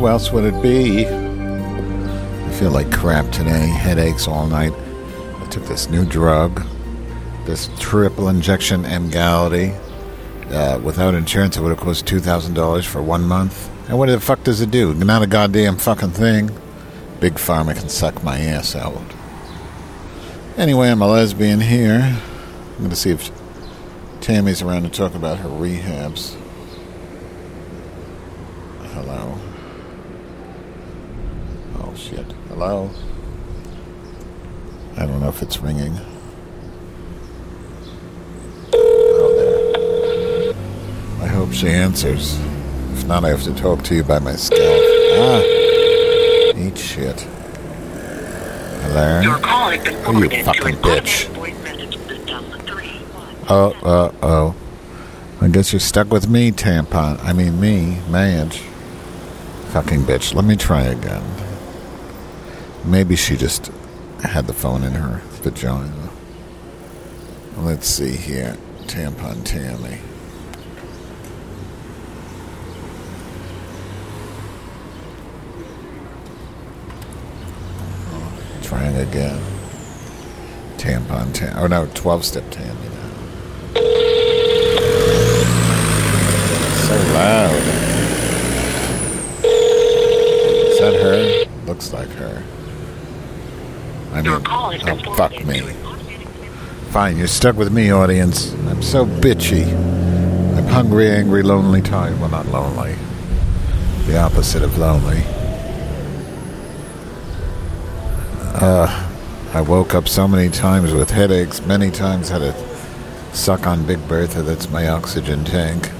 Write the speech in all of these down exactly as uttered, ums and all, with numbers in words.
Who else would it be? I feel like crap today. Headaches all night. I took this new drug, this triple injection Emgality. Uh, without insurance, it would have cost two thousand dollars for one month. And what the fuck does it do? Not a goddamn fucking thing. Big Pharma can suck my ass out. Anyway, I'm a lesbian here. I'm going to see if Tammy's around to talk about her rehabs. Hello. Oh, shit. Hello? I don't know if it's ringing. Oh, there. I hope she answers. If not, I have to talk to you by my scalp. Ah. Eat shit. Hello? Your call has been oh, you fucking bitch. Oh, uh, oh. I guess you're stuck with me, tampon. I mean, me, Madge. Fucking bitch. Let me try again. Maybe she just had the phone in her vagina. Let's see here. Tampon Tammy. Trying again. Tampon Tam. Oh no, twelve-step Tammy now. So loud. Is that her? Looks like her. I mean, oh, fuck me. Fine, you're stuck with me, audience. I'm so bitchy. I'm hungry, angry, lonely, tired. Well, not lonely. The opposite of lonely. Uh, I woke up so many times with headaches. Many times had to suck on Big Bertha. That's my oxygen tank.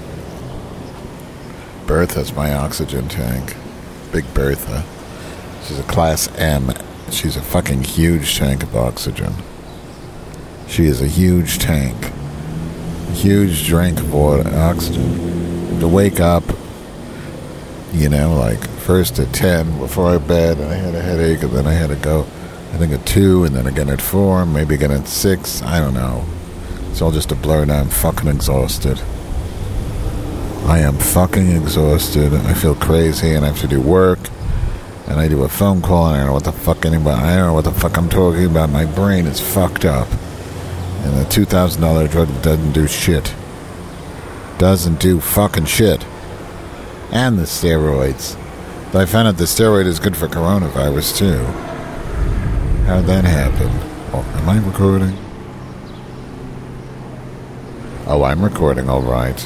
Bertha's my oxygen tank. Big Bertha. She's a class M. She's a fucking huge tank of oxygen. She is a huge tank. Huge drink of water, oxygen. To wake up, you know, like first at ten before bed, and I had a headache, and then I had to go, I think at two, and then again at four, maybe again at six. I don't know. It's all just a blur now. I'm fucking exhausted. I am fucking exhausted. I feel crazy, and I have to do work, and I do a phone call, and I don't know what the fuck anybody, I don't know what the fuck I'm talking about. My brain is fucked up. And the two thousand dollars drug doesn't do shit. Doesn't do fucking shit. And the steroids. But I found out the steroid is good for coronavirus, too. How'd that happen? Oh, am I recording? Oh, I'm recording, all right.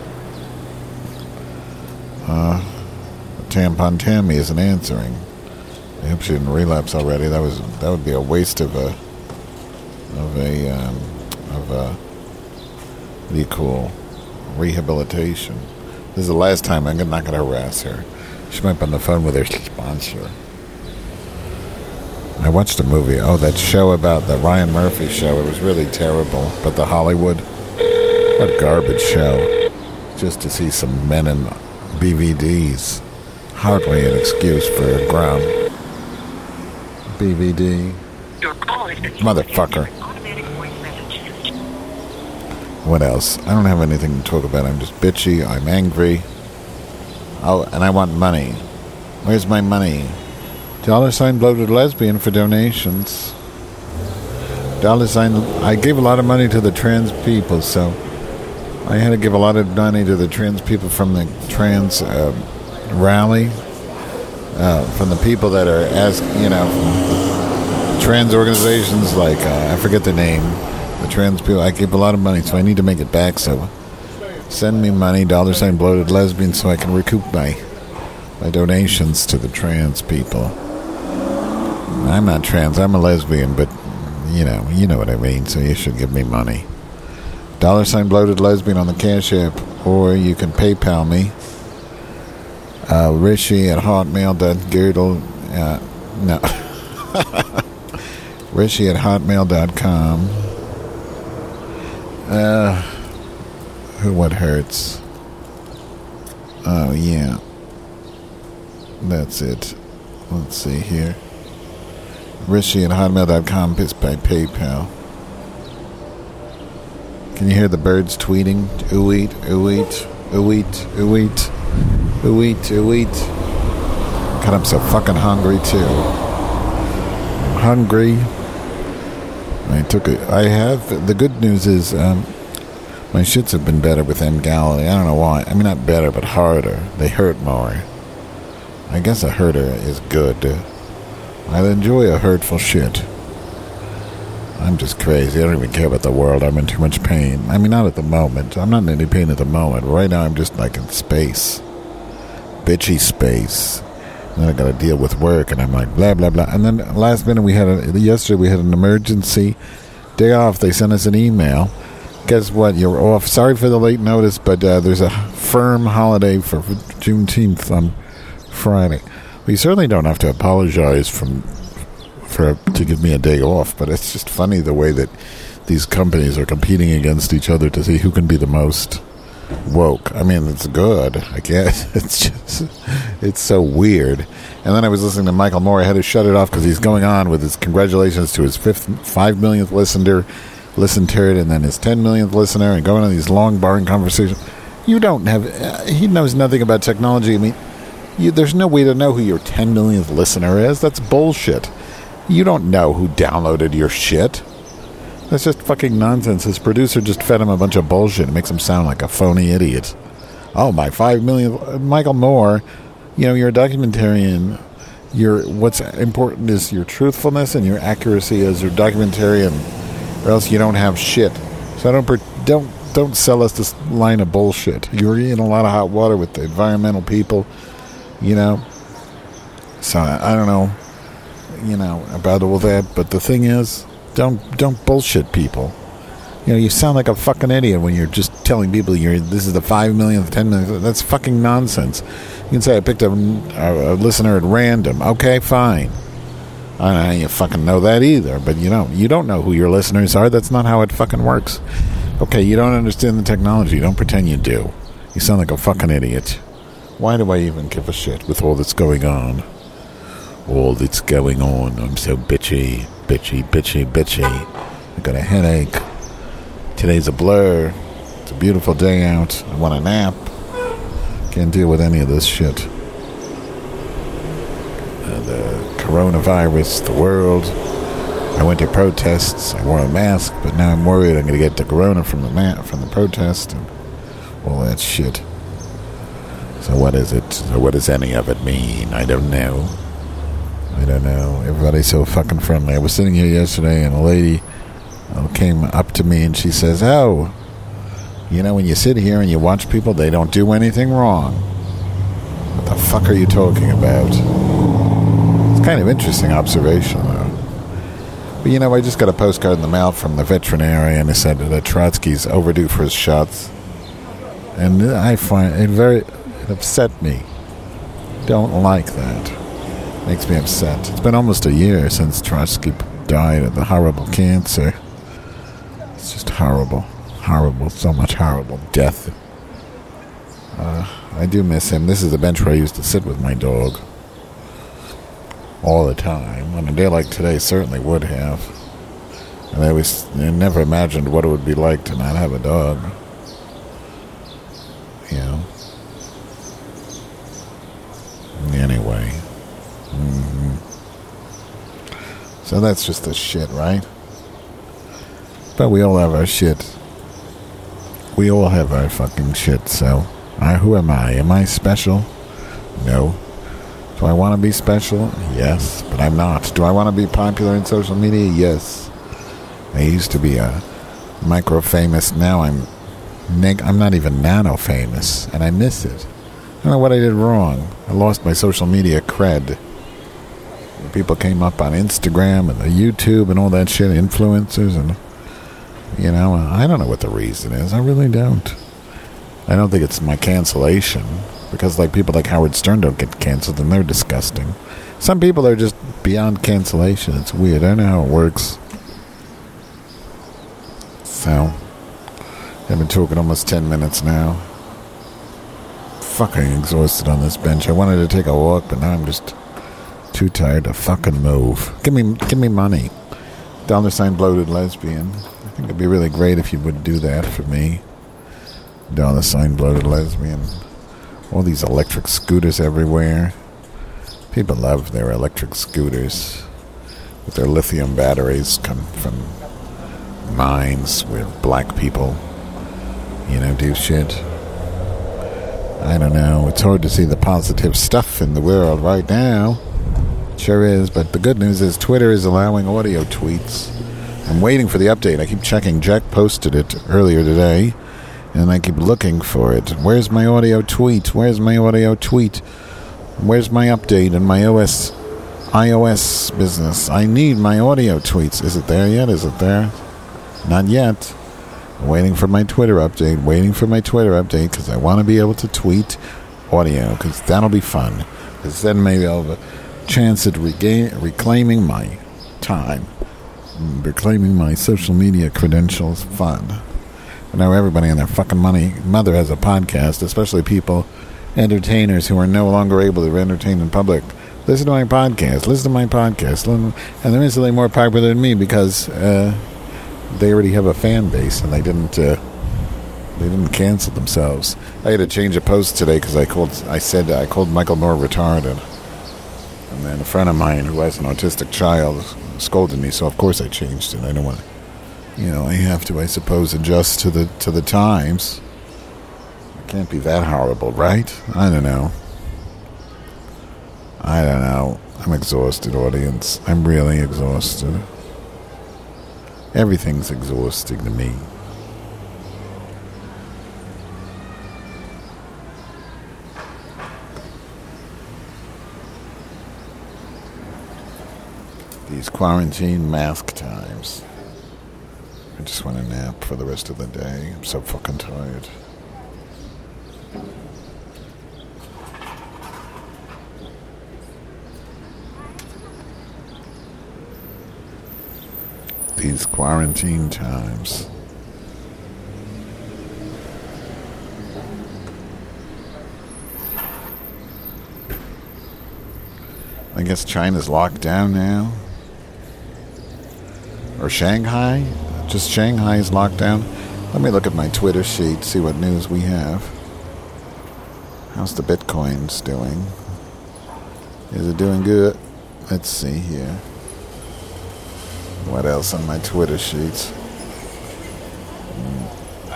Uh, Tampon Tammy isn't answering. I hope she didn't relapse already. That was that would be a waste of a of a um, of a what do you call rehabilitation. This is the last time. I'm not going to harass her. She might be on the phone with her sponsor. I watched a movie. Oh, that show about the Ryan Murphy show. It was really terrible. But the Hollywood, what garbage show. Just to see some men in B V Ds. Hardly an excuse for a ground. B V D. Motherfucker. What else? I don't have anything to talk about. I'm just bitchy. I'm angry. Oh, and I want money. Where's my money? Dollar sign bloated lesbian for donations. Dollar sign. I gave a lot of money to the trans people, so I had to give a lot of money to the trans people from the trans uh, rally. Uh, from the people that are, as you know, from trans organizations like, uh, I forget the name. The trans people, I gave a lot of money, so I need to make it back. So send me money, dollar sign bloated lesbian, so I can recoup my my donations to the trans people. I'm not trans, I'm a lesbian, but you know, you know what I mean. So you should give me money. Dollar sign bloated lesbian on the Cash App, or you can PayPal me. Uh, Rishi at hotmail dot girdle. Uh, no, Rishi at hotmail dot com. Uh, who, what hurts? Oh, yeah. That's it. Let's see here. Rishi at hotmail dot com is by PayPal. Can you hear the birds tweeting? Ooh-eet, ooh-eet, ooh-eet, ooh-eet, ooh-eet, ooh-eet. God, I'm so fucking hungry too. I'm hungry. I took it. I have. The good news is um, my shits have been better with Emgality. I don't know why. I mean, not better, but harder. They hurt more. I guess a hurter is good. I enjoy a hurtful shit. I'm just crazy. I don't even care about the world. I'm in too much pain. I mean, not at the moment. I'm not in any pain at the moment. Right now, I'm just like in space. Bitchy space. And then I got to deal with work, and I'm like, blah, blah, blah. And then last minute, we had a, yesterday, we had an emergency day off. They sent us an email. Guess what? You're off. Sorry for the late notice, but uh, there's a firm holiday for Juneteenth on Friday. We certainly don't have to apologize from for to give me a day off, but it's just funny the way that these companies are competing against each other to see who can be the most woke. I mean, it's good, I guess. It's just, it's so weird. And then I was listening to Michael Moore. I had to shut it off because he's going on with his congratulations to his fifth, five millionth listener, listened to it, and then his ten millionth listener, and going on these long, boring conversations. You don't have, uh, he knows nothing about technology. I mean, you, there's no way to know who your ten millionth listener is. That's bullshit. You don't know who downloaded your shit. That's just fucking nonsense. His producer just fed him a bunch of bullshit. It makes him sound like a phony idiot. Oh, my five million... Michael Moore, you know, you're a documentarian. Your what's important is your truthfulness and your accuracy as your documentarian, or else you don't have shit. So don't don't don't sell us this line of bullshit. You're in a lot of hot water with the environmental people, you know. So I don't know, you know, about all that. But the thing is, don't don't bullshit people. You know, you sound like a fucking idiot when you're just telling people you're this is the five millionth, ten millionth. That's fucking nonsense. You can say I picked a, a, a listener at random. Okay, fine. I don't know you fucking know that either, but you know, you don't know who your listeners are. That's not how it fucking works. Okay, you don't understand the technology. Don't pretend you do. You sound like a fucking idiot. Why do I even give a shit with all that's going on? All that's going on. I'm so bitchy, bitchy, bitchy, bitchy. I got a headache. Today's a blur. It's a beautiful day out. I want a nap. Can't deal with any of this shit. Uh, the coronavirus, the world. I went to protests. I wore a mask, but now I'm worried I'm going to get the corona from the ma- from the protest and all that shit. So what is it? So what does any of it mean? I don't know. I don't know. Everybody's so fucking friendly. I was sitting here yesterday and a lady came up to me and she says, oh, you know, when you sit here and you watch people, they don't do anything wrong. What the fuck are you talking about? It's kind of interesting observation, though. But, you know, I just got a postcard in the mail from the veterinarian and it said that Trotsky's overdue for his shots. And I find it very... It upset me. Don't like that. Makes me upset. It's been almost a year since Trotsky died of the horrible cancer. It's just horrible. Horrible. So much horrible death. Uh, I do miss him. This is the bench where I used to sit with my dog. All the time. On a day like today, certainly would have. And I always I never imagined what it would be like to not have a dog. You know. Anyway. Mm-hmm. So that's just the shit, right? But we all have our shit. We all have our fucking shit, so... I, who am I? Am I special? No. Do I want to be special? Yes, but I'm not. Do I want to be popular in social media? Yes. I used to be a micro-famous. Now I'm... Neg- I'm not even nano-famous, and I miss it. I don't know what I did wrong. I lost my social media cred. People came up on Instagram and the YouTube and all that shit, influencers, and... You know, I don't know what the reason is. I really don't. I don't think it's my cancellation. Because, like, people like Howard Stern don't get canceled, and they're disgusting. Some people are just beyond cancellation. It's weird. I don't know how it works. So, I've been talking almost ten minutes now. Fucking exhausted on this bench. I wanted to take a walk, but now I'm just too tired to fucking move. Give me, give me money. Dollar sign bloated lesbian. I think it'd be really great if you would do that for me. Dollar sign bloated lesbian. All these electric scooters everywhere. People love their electric scooters with their lithium batteries, come from mines where black people, you know, do shit. I don't know. It's hard to see the positive stuff in the world right now. Sure is, but the good news is Twitter is allowing audio tweets. I'm waiting for the update. I keep checking. Jack posted it earlier today, and I keep looking for it. Where's my audio tweet? Where's my audio tweet? Where's my update in my O S, iOS business? I need my audio tweets. Is it there yet? Is it there? Not yet. I'm waiting for my Twitter update. Waiting for my Twitter update because I want to be able to tweet audio because that'll be fun. Because then maybe I'll have a chance at regain, reclaiming my time, reclaiming my social media credentials. Fun. I know everybody and their fucking money mother has a podcast, especially people, entertainers who are no longer able to entertain in public. Listen to my podcast. Listen to my podcast. And they're instantly more popular than me because uh, they already have a fan base and they didn't uh, they didn't cancel themselves. I had to change a post today because I called I said I called Michael Moore retarded, and then a friend of mine who has an autistic child scolded me. So of course I changed it. I don't want to, you know, I have to, I suppose, adjust to the to the times. It can't be that horrible, right? I don't know. I don't know. I'm exhausted, audience. I'm really exhausted. Everything's exhausting to me. These quarantine mask times. I just want a nap for the rest of the day. I'm so fucking tired. These quarantine times. I guess China's locked down now. Or Shanghai? Just Shanghai is locked down. Let me look at my Twitter sheet, see what news we have. How's the Bitcoins doing? Is it doing good? Let's see here. What else on my Twitter sheets? Mm.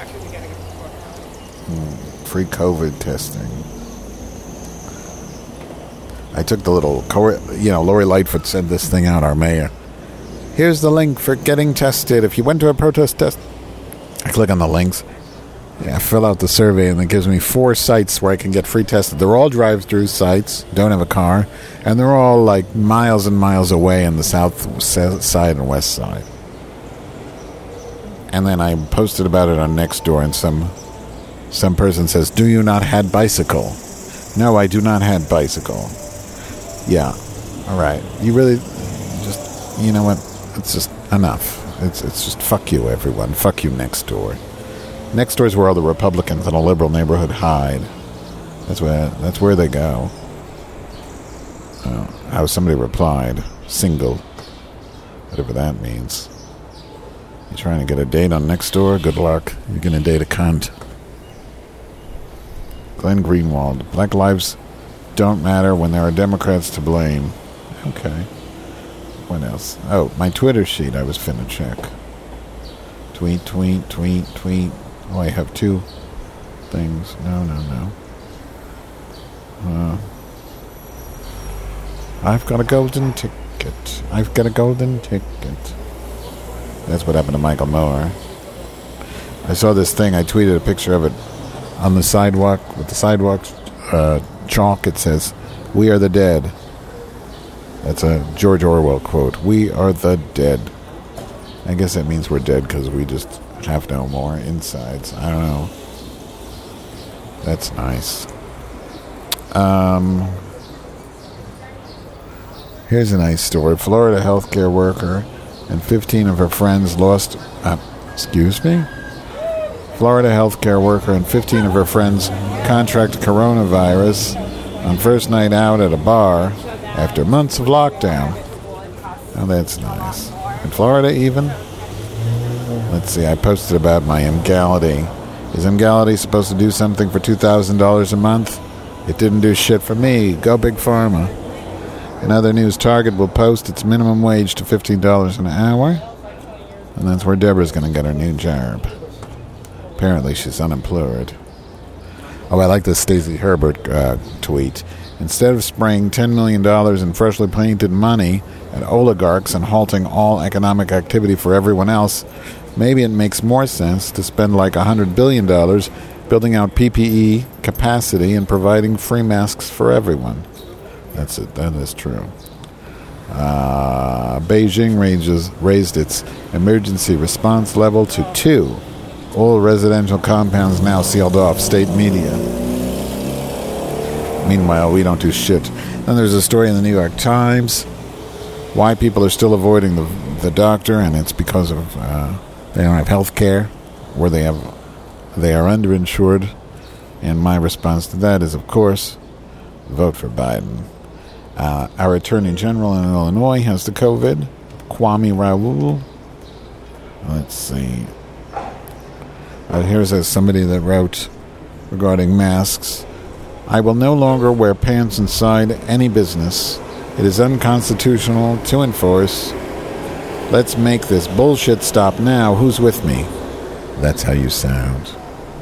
Mm. Free COVID testing. I took the little, you know, Lori Lightfoot sent this thing out, our mayor. Here's the link for getting tested. If you went to a protest test, I click on the links. Yeah, fill out the survey, and it gives me four sites where I can get free tested. They're all drive-through sites, don't have a car, and they're all like miles and miles away on the south side and west side. And then I posted about it on Nextdoor, and some some person says, "Do you not had bicycle?" No, I do not had bicycle. Yeah, all right. You really just, you know what? It's just enough. It's it's just fuck you, everyone. Fuck you, Nextdoor. Nextdoor is where all the Republicans in a liberal neighborhood hide. That's where that's where they go. Uh, how somebody replied, single, whatever that means. You trying to get a date on Nextdoor? Good luck. You're gonna date a cunt. Glenn Greenwald. Black lives don't matter when there are Democrats to blame. Okay. What else? Oh, my Twitter sheet I was finna check. Tweet, tweet, tweet, tweet. Oh, I have two things. No, no, no. Uh, I've got a golden ticket. I've got a golden ticket. That's what happened to Michael Moore. I saw this thing. I tweeted a picture of it on the sidewalk. With the sidewalk uh, chalk, it says, "We are the dead." That's a George Orwell quote. We are the dead. I guess that means we're dead because we just have no more insides. I don't know. That's nice. Um, here's a nice story. Florida healthcare worker and fifteen of her friends lost... Uh, excuse me? Florida healthcare worker and fifteen of her friends contracted coronavirus on first night out at a bar after months of lockdown. Oh, that's nice. In Florida, even? Let's see, I posted about my Emgality. Is Emgality supposed to do something for two thousand dollars a month? It didn't do shit for me. Go Big Pharma. In other news, Target will post its minimum wage to fifteen dollars an hour. And that's where Deborah's going to get her new job. Apparently she's unemployed. Oh, I like this Stacey Herbert uh, tweet. Instead of spraying ten million dollars in freshly painted money at oligarchs and halting all economic activity for everyone else, maybe it makes more sense to spend like one hundred billion dollars building out P P E capacity and providing free masks for everyone. That's it. That is true. Uh, Beijing ranges, raised its emergency response level to two. All residential compounds now sealed off. State media. Meanwhile, we don't do shit. Then there's a story in the New York Times. Why people are still avoiding the the doctor, and it's because of uh, they don't have health care, or they have they are underinsured. And my response to that is, of course, vote for Biden. Uh, our Attorney General in Illinois has the COVID, Kwame Raoul. Let's see. Uh, here's a, somebody that wrote regarding masks. I will no longer wear pants inside any business. It is unconstitutional to enforce. Let's make this bullshit stop now. Who's with me? That's how you sound.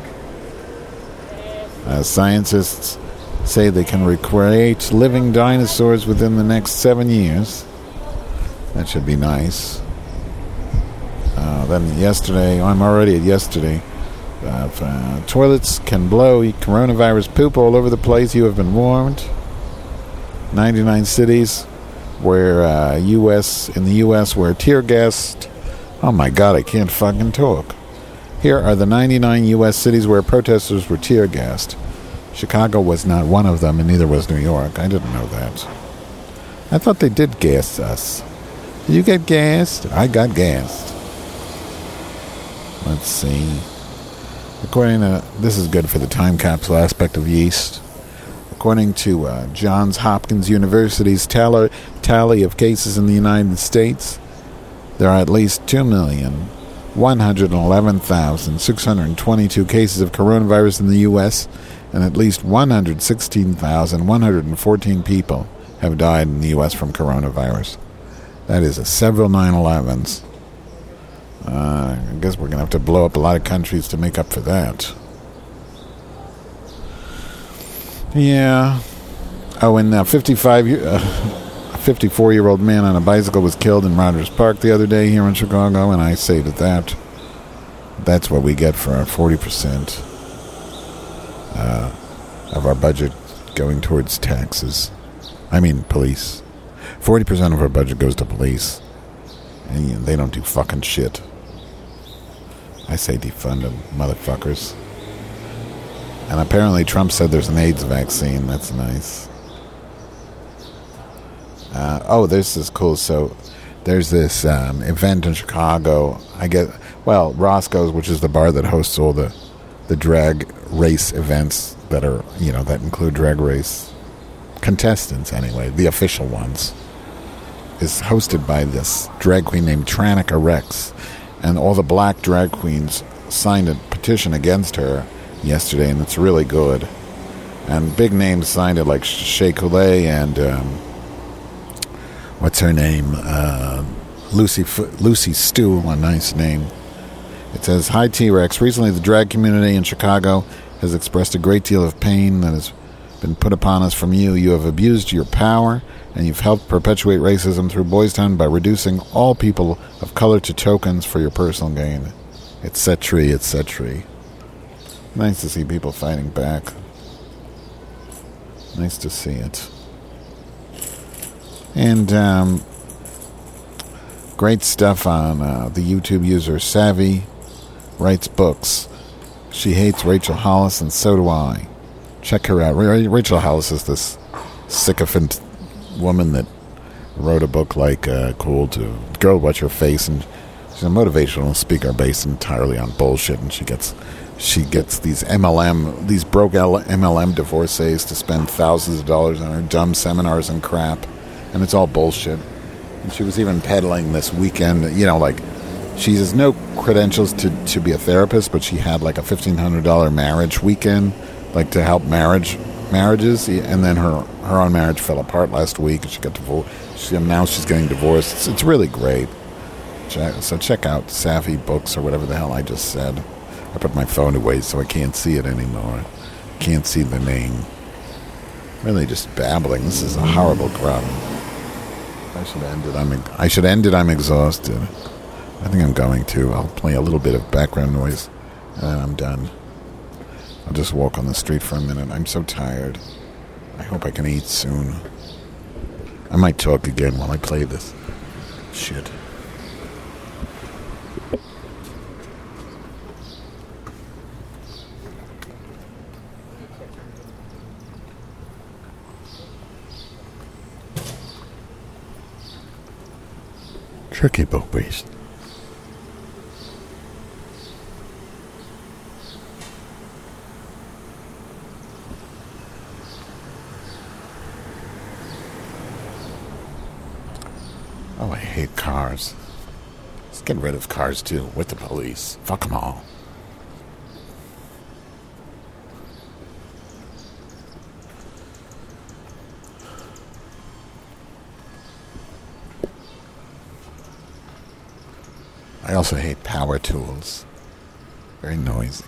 Uh, scientists say they can recreate living dinosaurs within the next seven years. That should be nice. Uh, then yesterday, I'm already at yesterday. Uh, uh, toilets can blow coronavirus poop all over the place. You have been warned. ninety-nine cities where uh, U S in the U S where tear gas. Oh my God, I can't fucking talk. Here are the ninety-nine U S cities where protesters were tear gassed. Chicago was not one of them, and neither was New York. I didn't know that. I thought they did gas us. Did you get gassed? I got gassed. Let's see. According to, this is good for the time capsule aspect of yeast. According to uh, Johns Hopkins University's tally, tally of cases in the United States, there are at least two million one hundred eleven thousand six hundred twenty-two cases of coronavirus in the U S, and at least one hundred sixteen thousand one hundred fourteen people have died in the U S from coronavirus. That is a several nine elevens. Uh, I guess we're going to have to blow up a lot of countries to make up for that. Yeah. Oh, and uh, fifty-five, uh, a fifty-four-year-old man on a bicycle was killed in Rogers Park the other day here in Chicago, and I say to that, that's what we get for our forty percent uh, of our budget going towards taxes. I mean, police. forty percent of our budget goes to police, and you know, they don't do fucking shit. I say defund them, motherfuckers. And apparently Trump said there's an AIDS vaccine. That's nice. Uh, oh, this is cool. So there's this um, event in Chicago. I get, well, Roscoe's, which is the bar that hosts all the, the drag race events that are, you know, that include drag race contestants anyway, the official ones, is hosted by this drag queen named Tranica Rex. And all the black drag queens signed a petition against her yesterday, and it's really good. And big names signed it, like Shea Coulee and um, what's her name? Uh, Lucy F- Lucy Stew, a nice name. It says, "Hi T-Rex. Recently, the drag community in Chicago has expressed a great deal of pain that has been put upon us from you. You have abused your power, and you've helped perpetuate racism through Boys Town by reducing all people of color to tokens for your personal gain. Et cetera, et cetera" Nice to see people fighting back. Nice to see it. And um, great stuff on uh, the YouTube user Savvy writes books. She hates Rachel Hollis, and so do I. Check her out. Rachel Hollis is this sycophant woman that wrote a book like uh, called uh, Girl What's Your Face, and she's a motivational speaker based entirely on bullshit, and she gets she gets these M L M these broke M L M divorcees to spend thousands of dollars on her dumb seminars and crap, and it's all bullshit. And she was even peddling this weekend, you know, like she has no credentials to, to be a therapist, but she had like a fifteen hundred dollars marriage weekend, like to help marriage marriages, and then her her own marriage fell apart last week. She got divorced. She, now she's getting divorced. It's, it's really great. So check out Savvy Books or whatever the hell I just said. I put my phone away so I can't see it anymore. Can't see the name. Really just babbling. This is a horrible crowd. I should end it. I'm I should end it. I'm exhausted. I think I'm going to. I'll play a little bit of background noise, and then I'm done. I'll just walk on the street for a minute. I'm so tired. I hope I can eat soon. I might talk again while I play this shit. Tricky boat beast. Oh, I hate cars. Let's get rid of cars too, with the police. Fuck them all. I also hate power tools. Very noisy.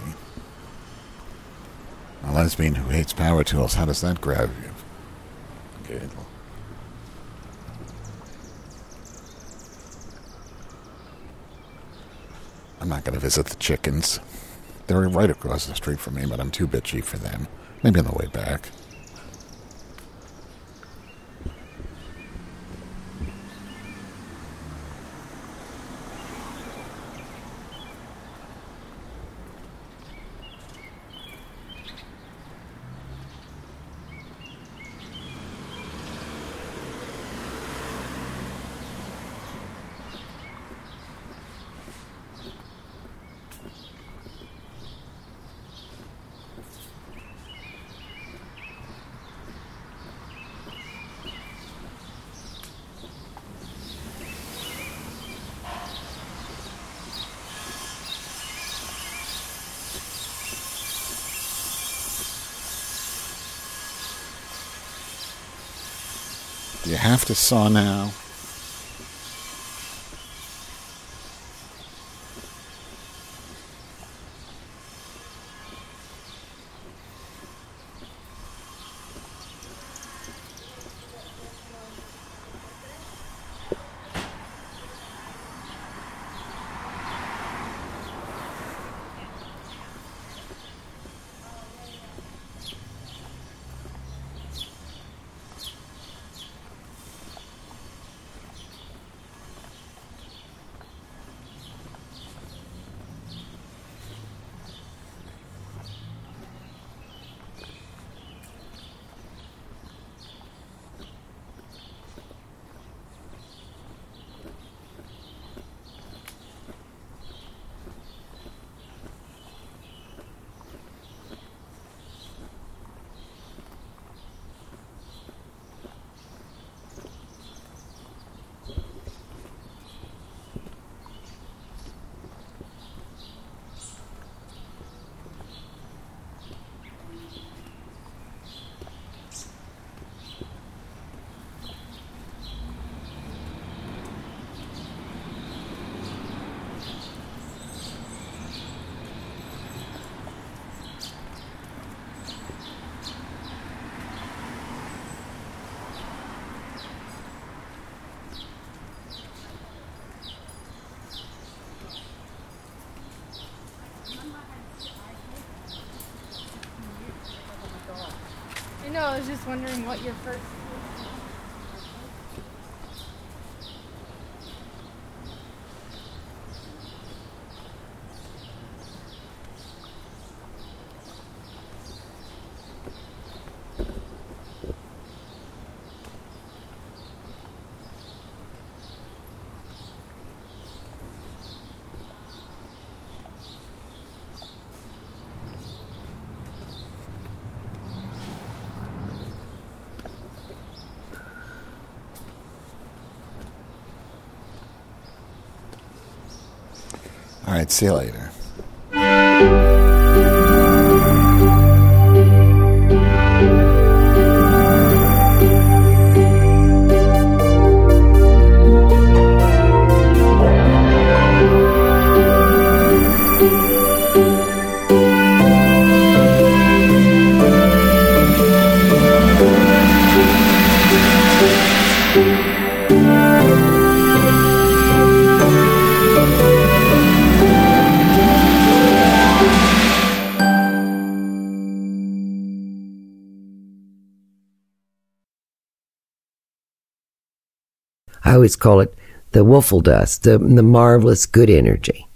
A lesbian who hates power tools, how does that grab you? Good. I'm not going to visit the chickens. They're right across the street from me, but I'm too bitchy for them. Maybe on the way back. Do you have to saw now? I know, I was just wondering what your first... All right, see you later. Thank you. I always call it the Wolfel dust, the, the marvelous good energy.